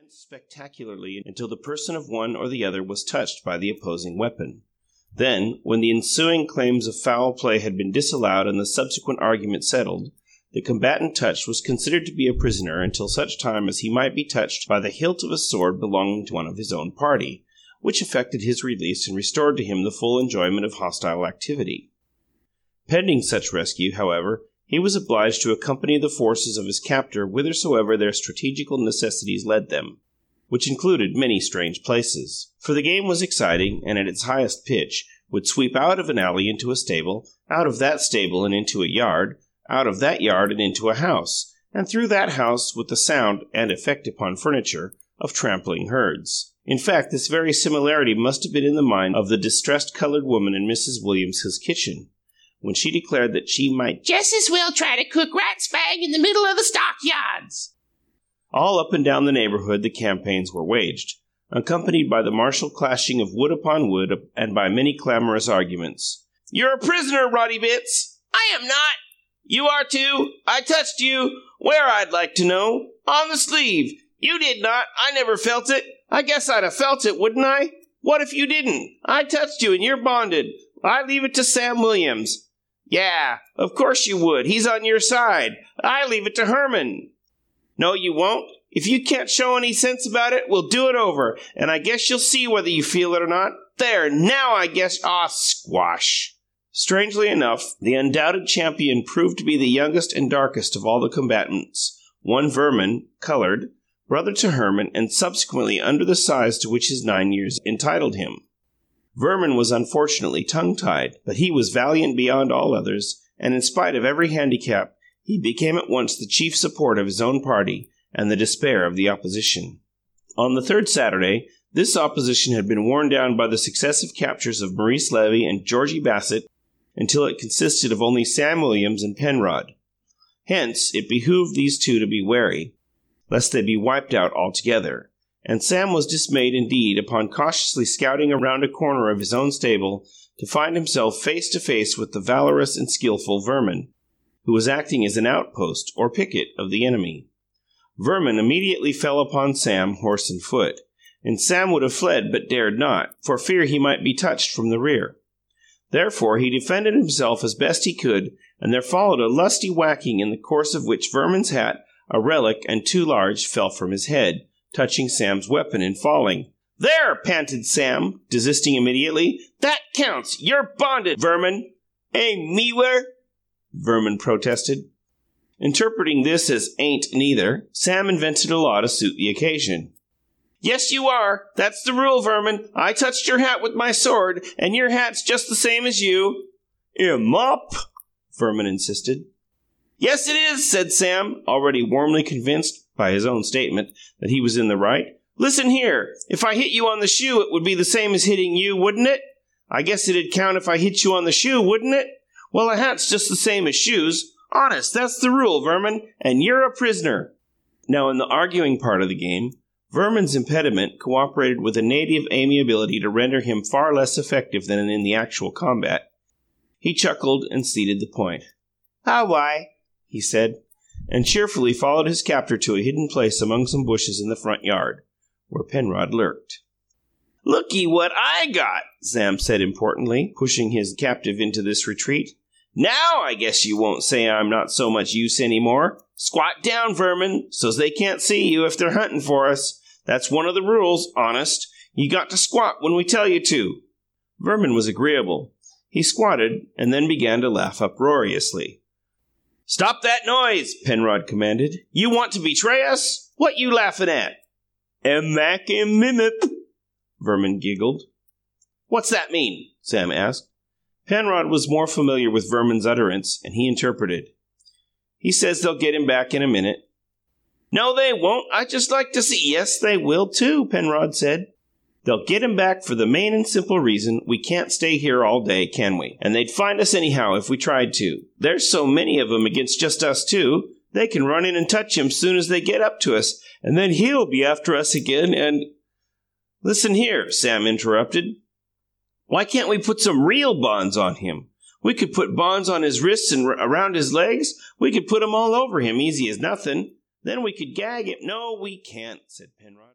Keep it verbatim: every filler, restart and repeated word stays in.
advanced spectacularly until the person of one or the other was touched by the opposing weapon. Then, when the ensuing claims of foul play had been disallowed and the subsequent argument settled, the combatant touched was considered to be a prisoner until such time as he might be touched by the hilt of a sword belonging to one of his own party, which effected his release and restored to him the full enjoyment of hostile activity. Pending such rescue, however, he was obliged to accompany the forces of his captor whithersoever their strategical necessities led them, which included many strange places. For the game was exciting, and at its highest pitch would sweep out of an alley into a stable, out of that stable and into a yard, out of that yard and into a house, and through that house with the sound, and effect upon furniture, of trampling herds. In fact, this very similarity must have been in the mind of the distressed colored woman in Missus Williams's kitchen, when she declared that she might just as well try to cook rat spag in the middle of the stockyards. All up and down the neighborhood the campaigns were waged, accompanied by the martial clashing of wood upon wood and by many clamorous arguments. "You're a prisoner, Roddy Bits!" "I am not!" "You are too! I touched you! Where, I'd like to know?" "On the sleeve!" "You did not! I never felt it! I guess I'd have felt it, wouldn't I? What if you didn't? I touched you and you're bonded. I leave it to Sam Williams." "Yeah, of course you would. He's on your side. I leave it to Herman." "No, you won't. If you can't show any sense about it, we'll do it over, and I guess you'll see whether you feel it or not. There, now I guess— ah, squash." Strangely enough, the undoubted champion proved to be the youngest and darkest of all the combatants, one Verman, colored, brother to Herman, and subsequently under the size to which his nine years entitled him. Verman was unfortunately tongue-tied, but he was valiant beyond all others, and in spite of every handicap, he became at once the chief support of his own party and the despair of the opposition. On the third Saturday, this opposition had been worn down by the successive captures of Maurice Levy and Georgie Bassett until it consisted of only Sam Williams and Penrod. Hence, it behooved these two to be wary, lest they be wiped out altogether. And Sam was dismayed indeed upon cautiously scouting around a corner of his own stable to find himself face to face with the valorous and skillful Verman, who was acting as an outpost or picket of the enemy. Verman immediately fell upon Sam, horse and foot, and Sam would have fled but dared not, for fear he might be touched from the rear. Therefore he defended himself as best he could, and there followed a lusty whacking, in the course of which Verman's hat, a relic and too large, fell from his head, touching Sam's weapon in falling. "There!" panted Sam, desisting immediately. "That counts! You're bonded, Verman!" "Ain't me where?" Verman protested. Interpreting this as "ain't neither," Sam invented a law to suit the occasion. "Yes, you are. That's the rule, Verman. I touched your hat with my sword, and your hat's just the same as you." "Em up," Verman insisted. "Yes, it is," said Sam, already warmly convinced, by his own statement, that he was in the right. "Listen here. If I hit you on the shoe, it would be the same as hitting you, wouldn't it? I guess it'd count if I hit you on the shoe, wouldn't it? Well, a hat's just the same as shoes. Honest, that's the rule, Verman, and you're a prisoner." Now, in the arguing part of the game, Verman's impediment cooperated with a native amiability to render him far less effective than in the actual combat. He chuckled and ceded the point. "Ah, why?" he said, and cheerfully followed his captor to a hidden place among some bushes in the front yard, where Penrod lurked. "Looky what I got," Sam said importantly, pushing his captive into this retreat. "Now I guess you won't say I'm not so much use any more. Squat down, Verman, so's they can't see you if they're hunting for us. That's one of the rules, honest. You got to squat when we tell you to." Verman was agreeable. He squatted, and then began to laugh uproariously. "Stop that noise!" Penrod commanded. "You want to betray us? What you laughing at?" "Emack em mimip," Verman giggled. "What's that mean?" Sam asked. Penrod was more familiar with Verman's utterance, and he interpreted. "He says they'll get him back in a minute." "No, they won't. I'd just like to see—" "Yes, they will, too," Penrod said. "They'll get him back for the main and simple reason we can't stay here all day, can we? And they'd find us anyhow if we tried to. There's so many of 'em against just us two, they can run in and touch him soon as they get up to us, and then he'll be after us again, and—" "Listen here," Sam interrupted. "Why can't we put some real bonds on him? We could put bonds on his wrists and around his legs. We could put 'em all over him, easy as nothing. Then we could gag him." "No, we can't," said Penrod.